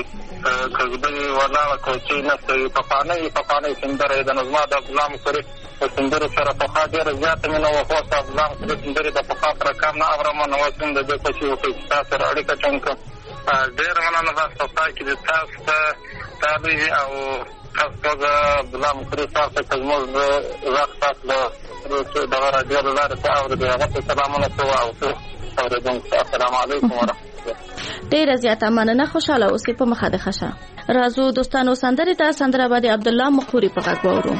کږدۍ ولاړه کوچۍ نسته وي، پخوانۍ سندره یې ده. نو زما د عبدالله مقری په سندرو سره پخوا ډېره زیاته مینه وه، خو د عبدالله مقری سندرې د پخوا سره کم نه اورم. نو اوس هم د دې کوشش وکړئ چې تاسو سره اړیکه ټینګ کړم. ډېره مننه. بس په پای کې د تاسو ته تابع او تاسو ته د عبدالله مقری صاحب څخه زموږ غږ تاسو دغه راډیو له لارې څه اورېدئ، هغه ته سلامونه کوو او ټول اورېدونکو ته السلام علیکم ورحمتالله. ډېره زیاته مننه. خوشحاله اوسئ. په مخه د ښه. راځو دوستانو سندرې ته. سندره به د عبدالله مقری په غږ واورو.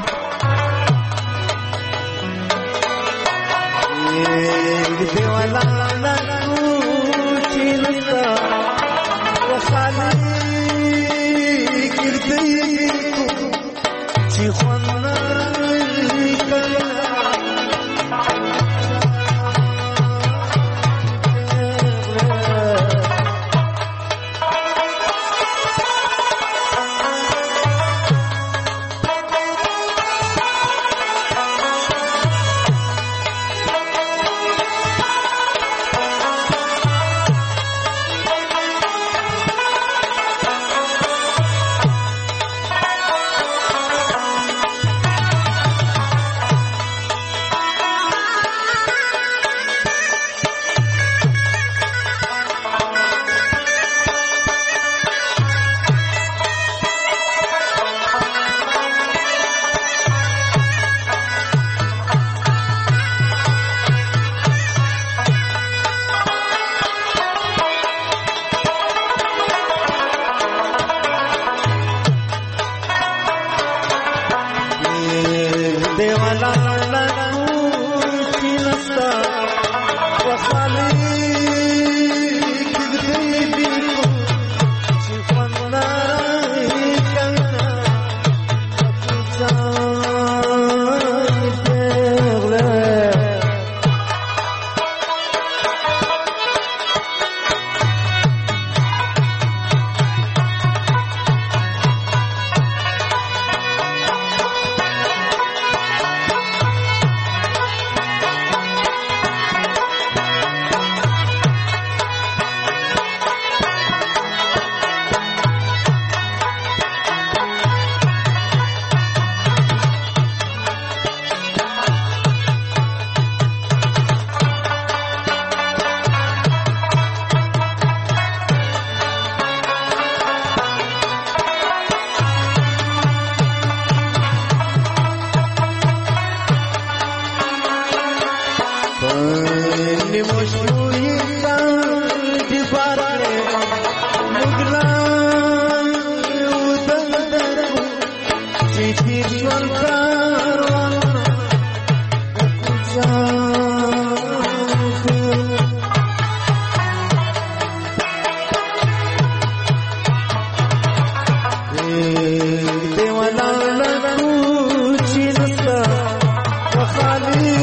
دیوانا نکو چی نستا وخالی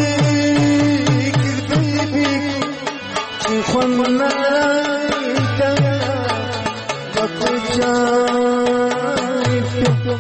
کردی بی چی خون نرائی کنا وکو جای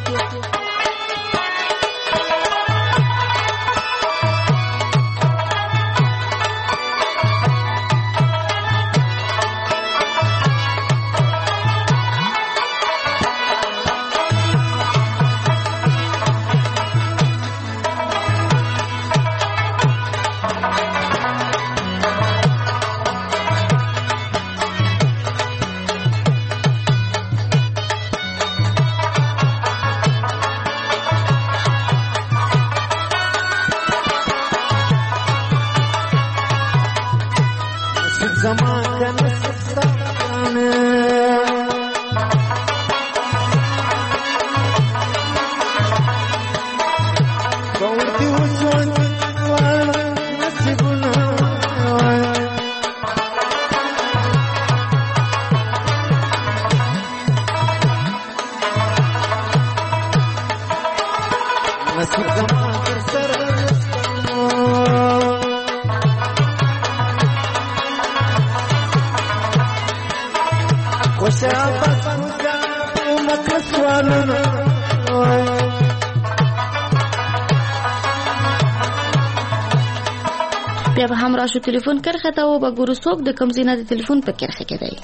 بیا به هم راشو تلیفون کرخه ته و به ګورو څوک د کوم ځای د تلیفون په کرخه کې دی.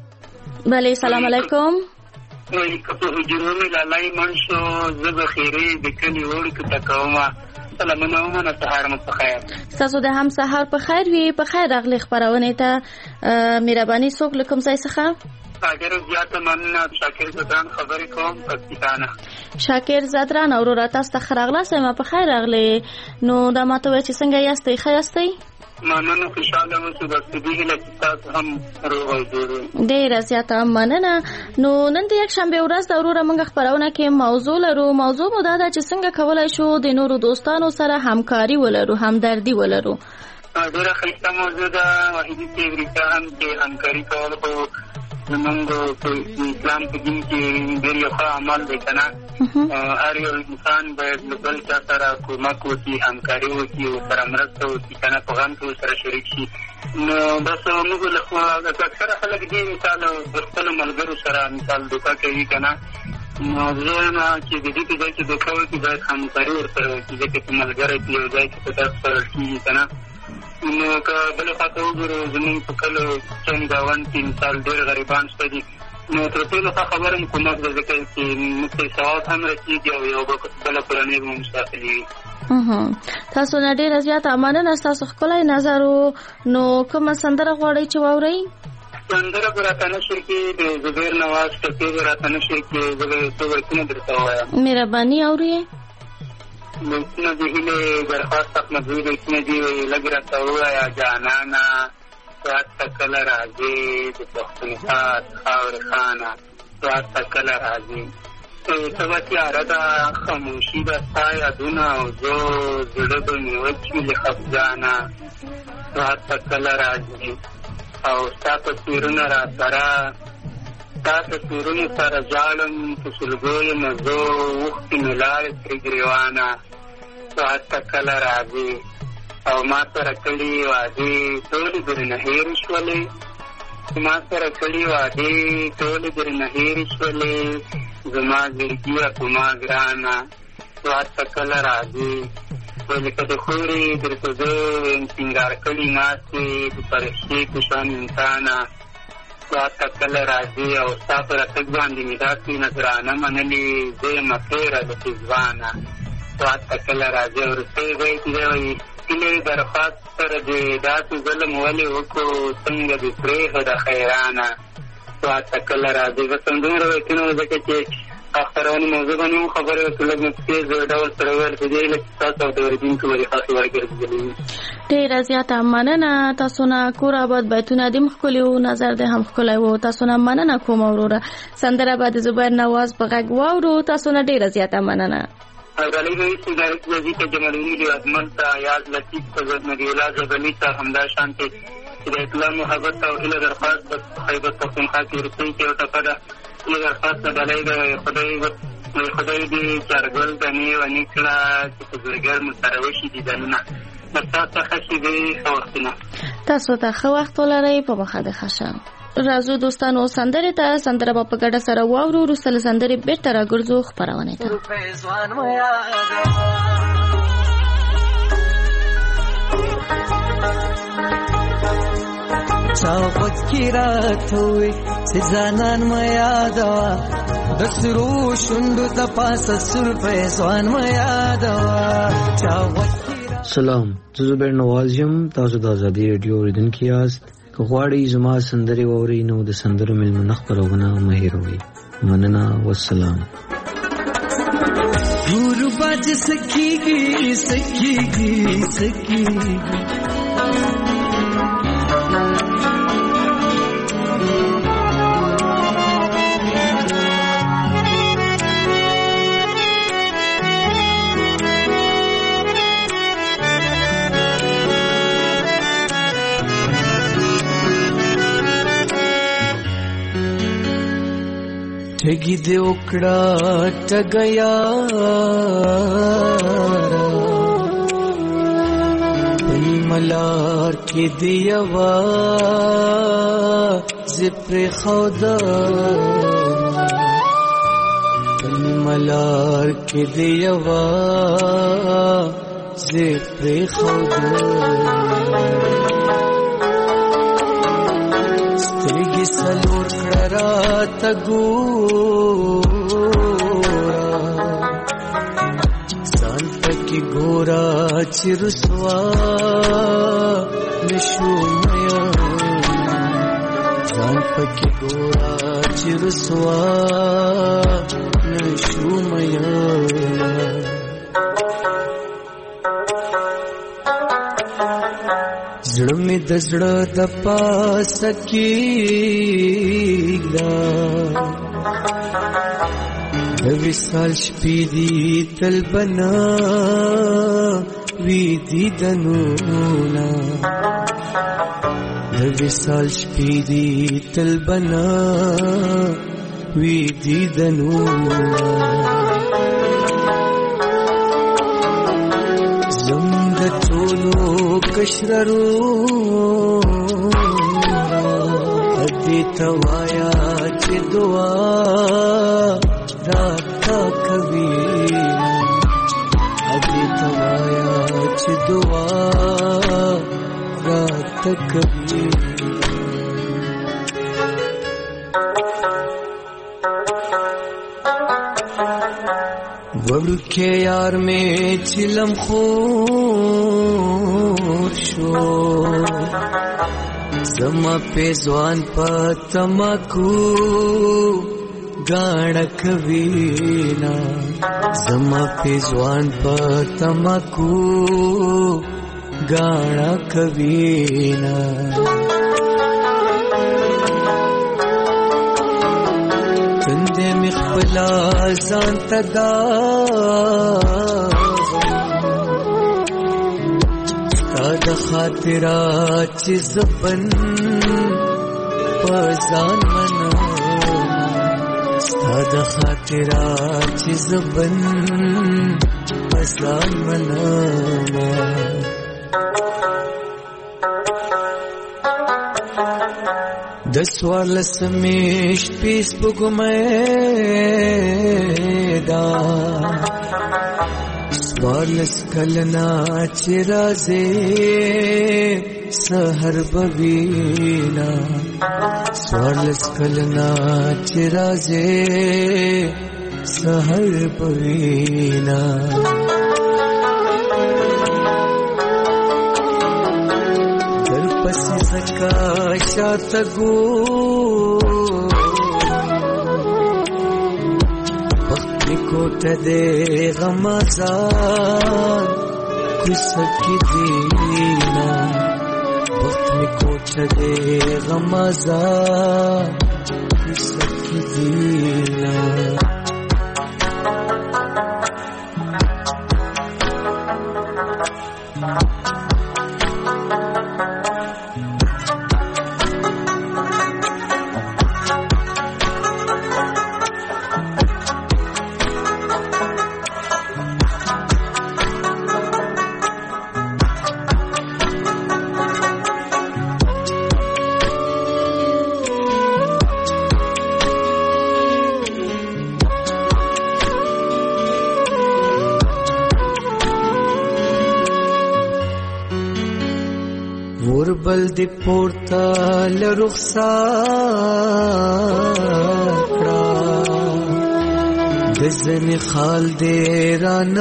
بله سلام علیکم. وعلیکم السلام لالای منشو زه بخیرې د کلي وړکو ته کومه سلامونه ومنه سهار مو په خیر. ستاسو د هم سهار په خیر وي. په خیر راغلی خپرونې ته. مهرباني څوک له کوم ځای څخه؟ ډېره زیاته مننه. شاکر زدران خبرې کوم پکتیکانه. شاکر زدران وروره تاسو ته ښه راغلاست. ما په خیر راغلی. نو دا ماته وایه چې څنګه یاستئ؟ ښه یاستئ؟ مننه خوشحاله اوسو. بس په دې هیله چې تاسو هم روغ او جوړ وئ. ډېره زیاته مننه. نو نن د یکشنبې ورځ ده وروره موږ خپرونه کې موضوع لرو. موضوع مو دا ده چې څنګه کولی شو د نورو دوستانو سره همکاري ولرو، همدردي ولرو. ډېره ښایسته موضوع ده. واحدي صاحب رښتیا هم چې همکاري کول خو زمونږ په اسلام په دین کې ډېر یو ښه عمل دی که نه. هر یو انسان باید له بل چا سره کومک وکړي، همکاري وکړي، ورسره مرسته وکړي که نه، په غم کې ورسره شریک شي. نو بس موږ له اکثره خلک دې مثال د خپلو ملګرو سره مثال دوکه کوي که نه. نو زه یم چې د دې په ځای چې دوکه وکړي باید همکاري ورسره وکړي، ځکه چې ملګری په یو ځای کې په داس سره کېږي که نه. نو که بلې خواته وګورو زمونږ په کلو چند ګاونډ کې مثال ډېر غریبان شته دي. نو تر ټولو ښه خبره مو کومک ده، ځکه چې موږ ته ثواب هم رسېږي او یو بله کورنۍ به مو مستقلي وي. تاسو نه ډېره زیاته مننه. ستاسو ښکلی نظر و. نو کومه سندره غواړئ چې واورئ؟ سندره به راته نشر کې د زبیر نواز ټپې به راته نشر کې زه به یو څو بیتونه درته ووایم. مهرباني اورئ. بیتونه د هیلې درخواست احمدزي بیتونه دي. لږ راته ووایه جانانه سوات ته کله راځې د پښتونخوا خاورې خانه سوات ته کله راځې ته به تیاره ده خاموشي ده ستا یادونه او زه زړه به مې وچ وي له خفګانه سوات ته کله راځې او ستا تصویرونه راسره ستا تصویرونو سره ژاړم په سلګو یم زه اوښکې مې لاړې ترې ګرېوانه سوات ته کله راځې او ما سره کړي وعدې ټولې درنه هېرې شولې ما سره کړي وعدې ټولې درنه هېرې شولې زما زړګیه په ما ګرانه سوات ته کله راځې لکه د خورې درته زه سینګار کړي ناستې د فرښتې په شان انسانه سوات ته کله راځې او ستا په راتګ باندې مې داسې نظرانه منلې زه یم تېره د پېزوانه سوات ته کله راځې وروستی بیت دی وایي هیلې درخواست سره دې داسې ظلم ولې وکړو څنګه دې پرېښوده خیرانه سوات ته کله راځې بس همدومره بیتونه وو ځکه چې خپرونې موضوع باندې مو خبرې وکړو لږ مو په تېز ډول سره وویل په دې هیله چې تاسو او د اورېدونکو به دې خاصې وګرځېدلي وي. ډېره زیاته مننه. تاسو نه کور آباد بیتونه دې هم ښکلي وو، نظر دې هم ښکلی وو. تاسو نه مننه کوم وروره. سندره به د زبیر نواز په غږ واورو. تاسو نه ډېره زیاته مننه. ډالۍ به وي ډایرکټ وزي ته جمالدین اجمل ته یاد لطیف ته نبی الله زبني ته همدا شانتې چې د اسلام محبت او هیله درخواست په خیبر پښتونخوا کې ورسوي کې یو ټپه ده یه درخواست دلی ده خدای دی چرگل دنی و نیکلا چې بزرګر متروشي دیدنونه تاسو ته ښه دی خوښتنه تاسو ته ښه وخت ولرئ په مخه د ښه. راځو دوستانو سندرې ته سندره به په ګډه سره واورو. وروسته له سندرې بېرته راګرځو خپرونې ته. چاوت کی راتوي چې ځانان ما یادوا د سرو شوندو د پاسه سر په ځوان ما یادوا چاوت. سلام، زه زبیر نواز یم. تاسو د ازادي رادیو اوریدونکي یاست. که غواړئ زما سندرې واورئ نو د سندرو مېلمنه خپرونه مه هېروئ. مننه، والسلام. غربت سکیږي سکیږي سکیږي ټګي دې وکړه ټګیا ملار کې دیوا زپر خدا ملار کې دیوا زپر خدا سترګې سلور کړه تګورا ځان پکې ګورا چې رسوا نشومیا ځان پکې ګورا چې رسوا نشومیا زړه مې د زړه د پاسه کېږده د وصال شپې دي تل بنا وي دیدنونه د وصال شپې دي تل بنا وي دیدنونه زم د ټولو کشررو دې توایا چې دعا راته کوي دې توایا چې دعا راته کوي وړوکې یار مې چلم خور شو زما په ځوان په تماکو غاړه کوینا زما په ځوان په تماکو غاړه کوینا تندې مخبلا ځان تدا د خاطرات چې زبن پزان منا ستا د خاطرات چې زبن پزان منا د سوال سمیش فیسبوک مې دا سوالس کلنا چرازے سحر بوینا سوالس کلنا چرازے سحر بوینا در پس زکا شاتگو کوټ دې غمازان کوسکی دینا وخت می کوټ دې غمازان کوسکی دینا بل دی پورتا لرخصار کرا دزن خال دی ران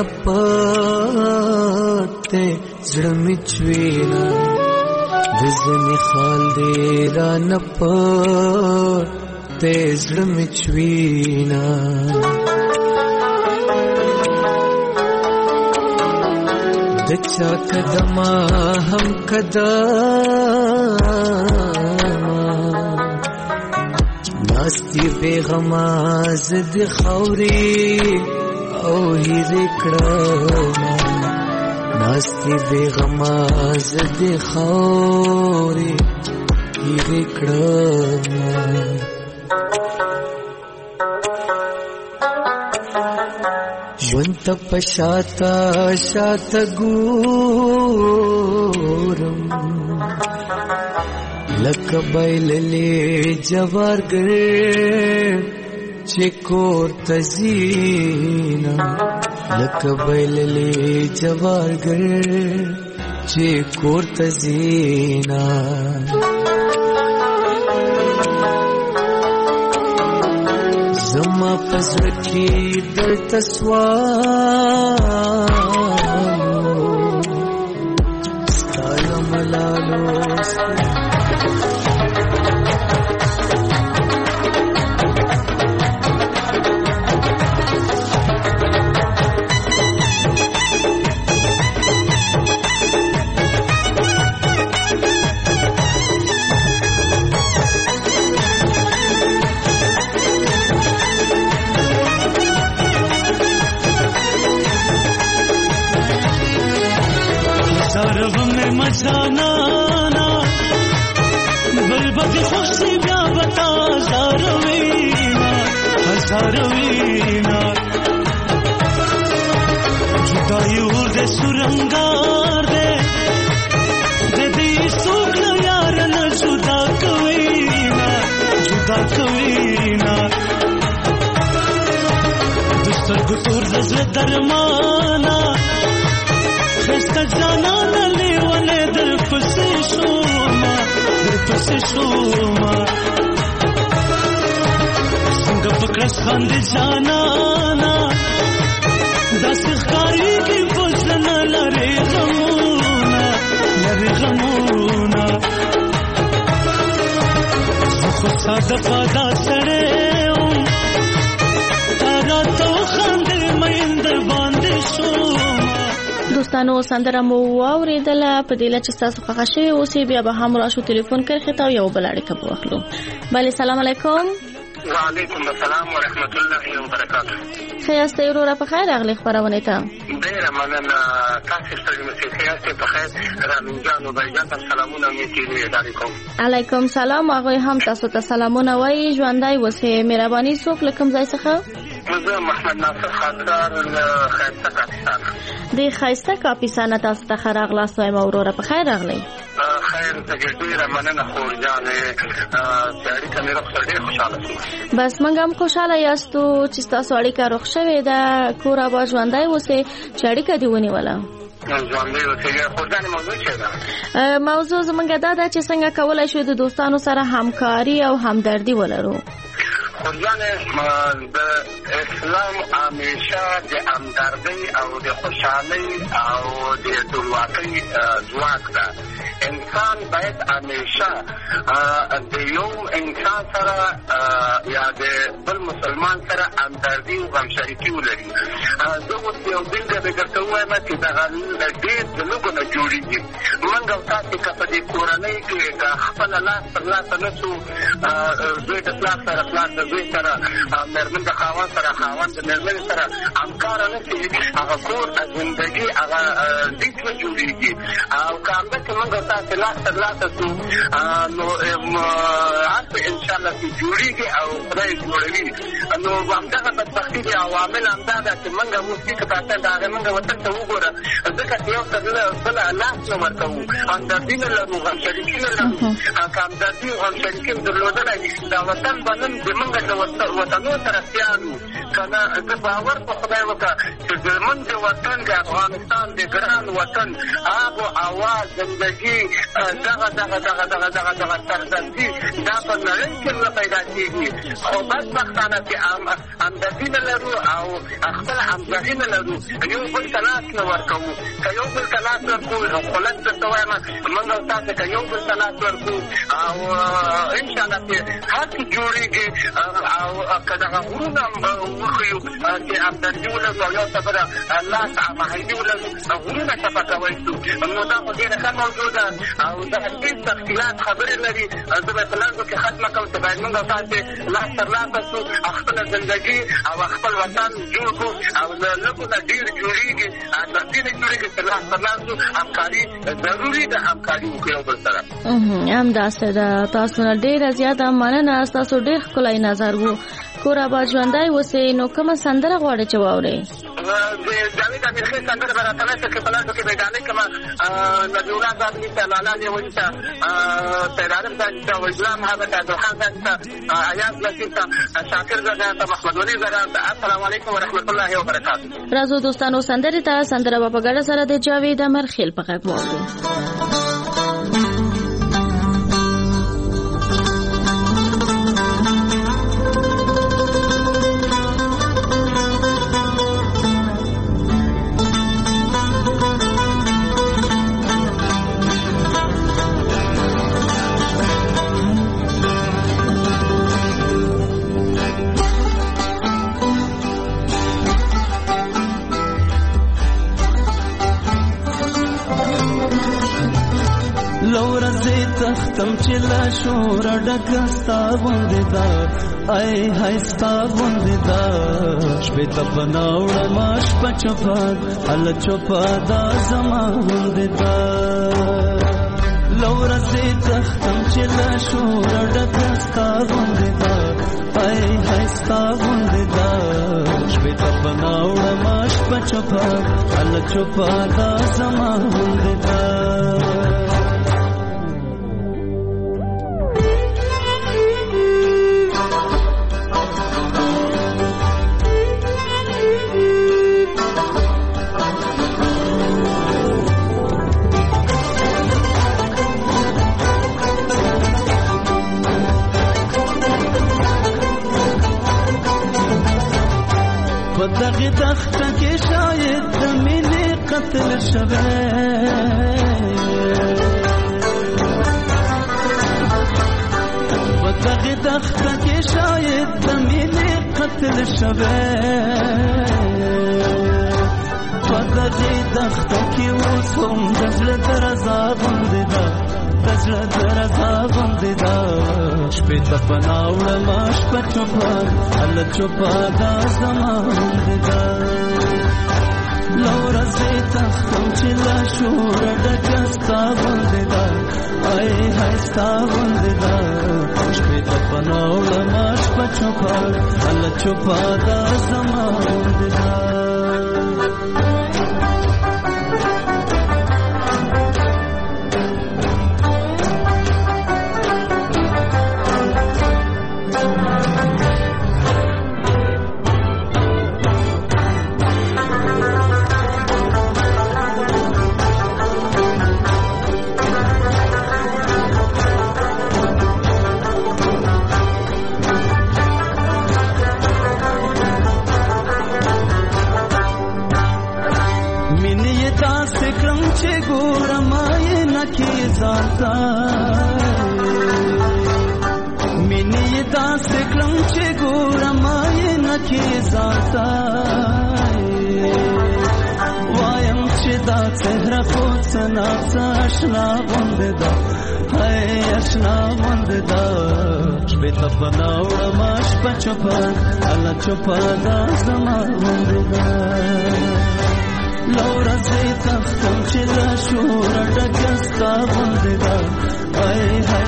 پاتے زڑمی چوینا دزن خال دی ران پاتے زڑمی چوینا دچا قدما ہم قدما ناستی بیغما زد خوری او ہیر کرما ناستی بیغما زد خوری ہیر کرما ژوند په شاته شاته ګورم لکه بایللې جوارګر چې کور ته ځینا لکه بایللې جوارګر چې کور ته ځینا زما پزړکی دلته سوالو ستاله ملالو मजाना बलबद खुशी ब्या बता हजारवीना जुदाई दे सुरंगार दे दी सुखल यार न जुदा कवीना दुस्तर गुतूर रज़ दरमाना खस्ता जाना नले वाले दर पसे शोमा संग पकड़स खांद जाना ना दस खारी की फजन लरे गमूना खुद सादा फादा सड़े तारा तो खांदे मयंदर बांधे शोमा دوستانو سندره مو واوریدله په دې لچ تاسو خوښ شوی اوسې بیا به هم راشو ټلیفون کرخه تا یو بل اړیکه واخلو. بله سلام علیکم. وعلیکم السلام ورحمت الله وبرکاته. خیاسته ورو په خیر اغلی خبرونه ته. ډیره مننه تاسو ستاسو مسیح خیاسته په خیر رامین جان او بایجان ته سلامونه میتیری علیکم. علیکم سلام هغه هم تاسو ته سلامونه وایي ژوندۍ وسه مهرباني څوک لکم ځای څخه زه محمد ناصر خاطر خیاسته کاپیسان دی خیاسته کاپیسان تاسو ته خیر اغلاس وایم اورور په خیر اغلی خیر ډیره مننه خور جانې اړیکه مې روغ ډیر خوشاله شوم. بس موږ هم خوشاله یاستو چې تاسو اړیکه روغ شوې ده کور آباد ژوندۍ اوسې چې اړیکه دی ونیوله ژوندۍ اوسې خور جانې موضوع څه ده؟ موضوع زموږ دا ده چې څنګه کولای شو د دوستانو سره همکاري او همدردي ولرو. خورجانه د اسلام همیشه د همدردۍ او د خوشحالۍ او د ټولواکۍ ځواک ده. انسان باید همیشه د یو انسان سره یا د بل مسلمان سره همدردي او غمشریکي ولري. زه اوس یو بېلګه درته ووایم چې دغه ډېر د لږو نه جوړېږي. موږ او تاسې که په دې کورنۍ کې که خپله لاس پر لاسه نه شو زوی د پلار سره پلار د زوی سره مېرمن د خاوند سره خاوند د مېرمنې سره همکاره نه شي هغه کور زندګي هغه هېڅ نه جوړېږي. او که همداسې موږ او تاسې لاس پر لاسه شو نو هر څه انشاءالله چې جوړېږي او خدای جوړوي. نو همدغه بدبختي د عوامل همدا ده چې موږ اوس دې که تاسې د هغې موږ وطن ته وګوره ځکه چې یو تر بله لاس نه ورکوو همدردي نه لرو غمشریکي نه لرو. که همدردي او غمشریکي درلودلی دا وطن به نن د موږ د وطنو طرفیانو کنه زه باور په خدای وکړه چې زمونږ د وطن د افغانستان د ګران وطن آب و هوا زندګي دغه سرزندي دا په نړۍ کې نه پیدا کېږي خو بدبختانه چې همدردي نه لرو او خپله همغږي نه لرو یو بل ته لاس نه ورکوو که یو بل ته لاس ورکوو خلک درته وایم موږ او تاسو که یو بل ته لاس ورکوو او انشاءالله چې هر څه جوړېږي او که دغه غرونه وښیو چې همدردي ولرو او یو خبره لاس هماهنګي ولرو غرونه صفا کوی شو نو دا خو ډېره ښه موضوع ده او دغه ډېر تفصیلات خبرې لري زه به په لنډو کې ختمه کوم چې باید موږ او تاسې لاس تر لاسه شو خپله زندګي او خپل وطن جوړ کړو او له لږو نه ډېر جوړېږي همدردي نه جوړېږي چې لاس تر لاس شو همکاري ضروري ده همکاري وکړو یو بل سره همداسې ده تاسو نه ډېره زیاته مننه ستاسو ډېر ښکلی نظر و کور آباد ژوندی اوسئ نو کومه سندره غواړئ چې واورئ د جاوید امیرخېل سندره به راته نشته چې په لاسو کې به ډالۍ کړمه نبي الله صاحب نیسه لالا دې ونیسه سید عالم صاحب نیسه وجلا محمد عبدالخان صاحب نیسه ایاز لطیف ته شاکر زاده ته محمد ولي زاده ته السلام علیکم ورحمت الله وبرکاتو راځو دوستانو سندرې ته سندره به په ګډه سره د جاوید امیرخېل په غږ واورو تختم چې لا شور ډکستا غوندې دا ای هاي ستا غوندې دا شپې ته بناوړه ما شپه چوپا هله چوپا دا زما غوندې دا لورځې تختم چې لا شور ډکستا غوندې دا ای هاي ستا غوندې دا شپې ته بناوړه ما شپه چوپا هله چوپا دا زما غوندې دا دغه دخته کې شاید د مینې قتل شوی په دغه دخته کې شاید د مینې قتل شوی په دغه دخته کې اوس هم د زړه درزا غوندې ده د زړه درزا غوندې ده شپې ته پناه وړمه شپه چوپه هله چوپه دا زما غوندې ده له ورځې تختم چې له شوره ډکه ستا غوندې ده ای هاي ستا غوندې ده شپې ته پناه وړمه شپه چوپه هله چوپه دا زما غوندې ده مینې داسې کړم چې ګورم یې نکې ځانته وایم چې دا څهره خو څه ناڅه اشنا غوندې ده هی اشنا غوندې ده شپې ته پناه وړمه شپه چوپه هله چوپه دا زما غوندې ده له ورځې تختم چې له شوره ډکه ستا غوندې ده ای هی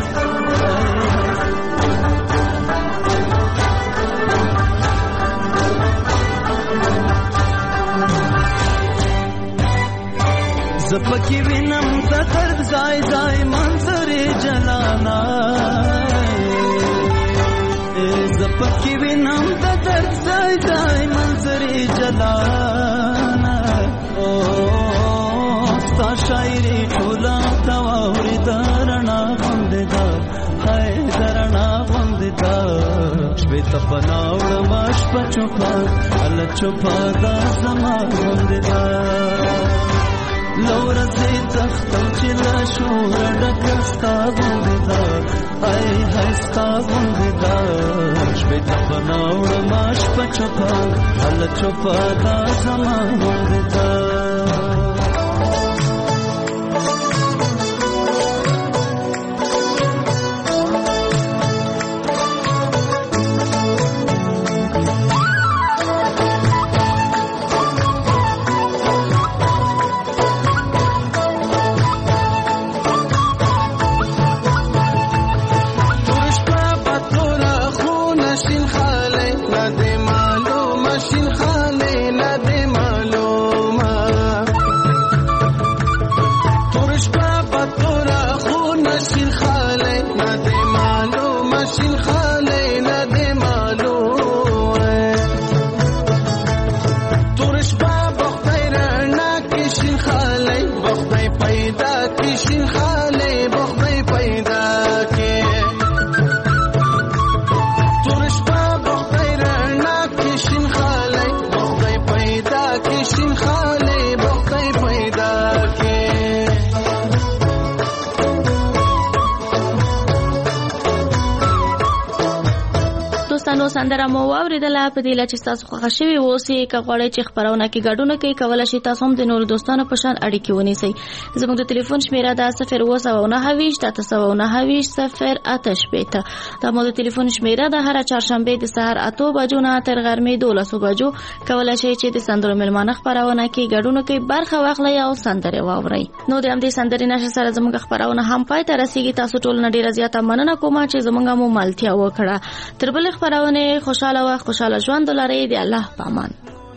زه پکې وینم د درد ځای ځای منظرې جلانا زپکی وینم د درد ځای ځای منظرې جلانا او ستا شاعري ټوله تا واورې د رڼا غوندې ده هی د رڼا غوندې ده شپې ته پناه وړمه شپه چوپه هله چوپه دا زما غوندې ده لورځې تختم چې له شوره ډکه ستا غوندې ده هی هی ستا غوندې ده شپې ته پناه وړمه شپه چوپه هله چوپه دا زما غوندې ده سندره مو واوریدله په دې لچ تاسو خوښ شوي اوسئ که غواړئ چې خبرونه کې ګډون کوي کولای شئ تاسو هم د نور دوستانو په شان اړیکې ونیسئ زموږ د ټلیفون شمیره ده 02923 دا مو د ټلیفون شمیره ده هر چهارشنبه د سحر 8 بجو نه تر غرمې 12 بجو کولای شئ چې د سندرو ملمانه خبرونه کې ګډون کوي برخه واخلئ او سندره واورئ نو د همدې سندرې نشه سره زموږ خبرونه هم پای ته رسیږي تاسو ټول نه ډیره زیاته مننه کوم چې زموږ مو ملتیا وکړه تر بل خبرونه خوشاله و خوشاله ژوند لرئ دی الله پامان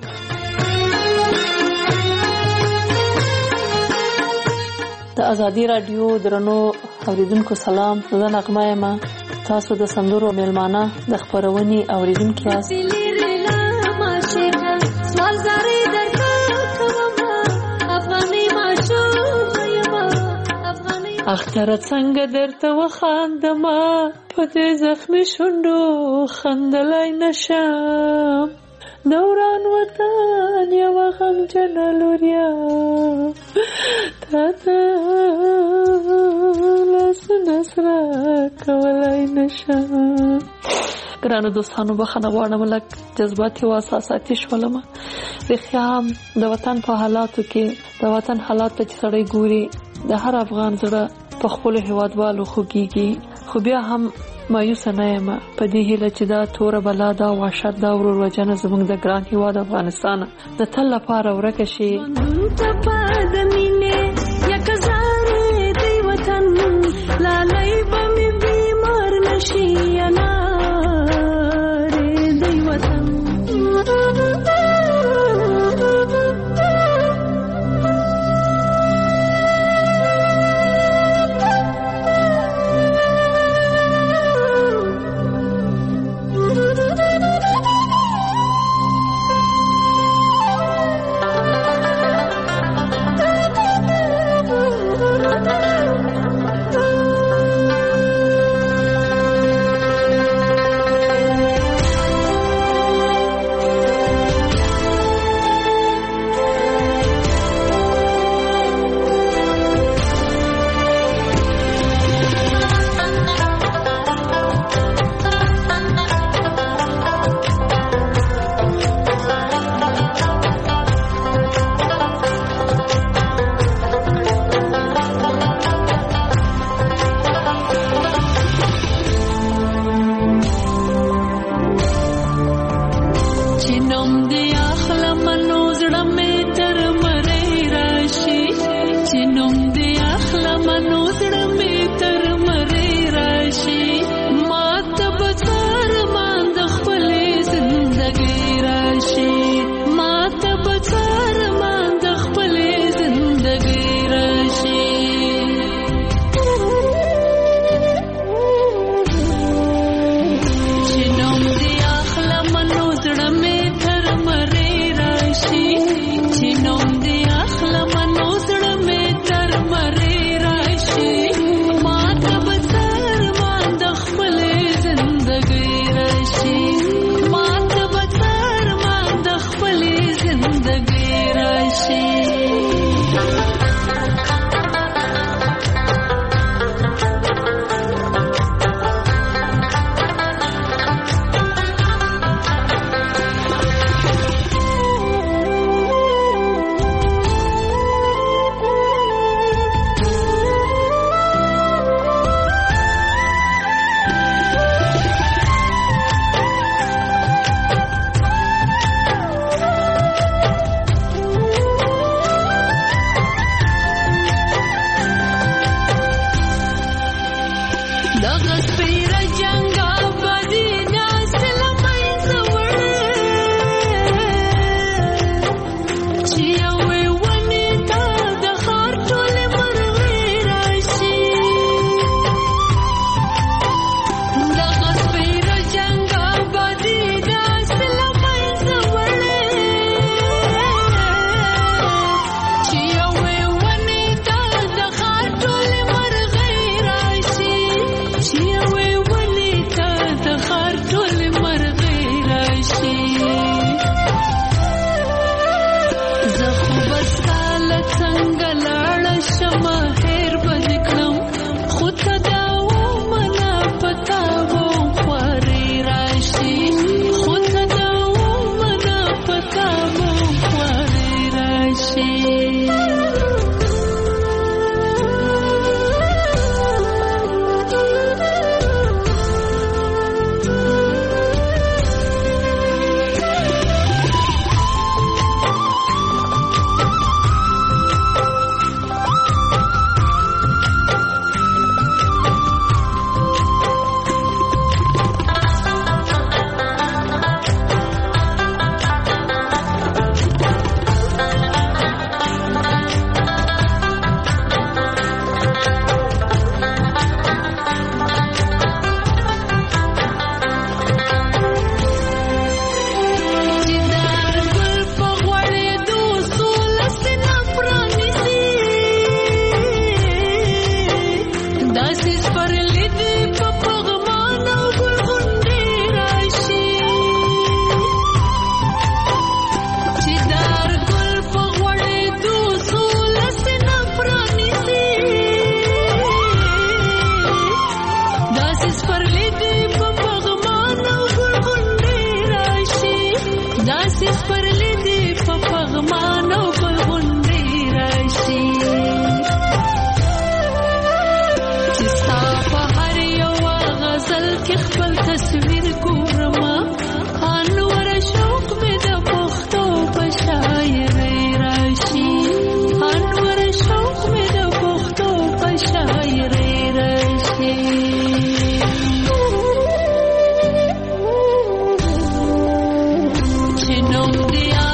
د ازادي رادیو درنو اوریدونکو سلام زه نغمه یم تاسو د سندرو میلمانه د خبرونې اوریدونکو یاست اختر څنګه درته وخاندما په دې زخمي شونډو خندلای نشم دوران وطن یو غمجن لوریا تاته لاسونه سره کولای نشم ګرانو دوستانو بخښنه غواړم لږ جذباتي او احساساتي شولم رښتیا د وطن په حالاتو کې د وطن حالات ته سړی ګوري د هر افغان زړه په خپل هیوادوالو خوږیږي خو بیا هم مایوس نه یم په دې هیله چې دا تور بلا دا وحشت دا ورور وجنه زموږ د ګران هیواد افغانستان د تل لپاره ورکه شي لالای بمی بیمار نشي انا دی وطن نوم دی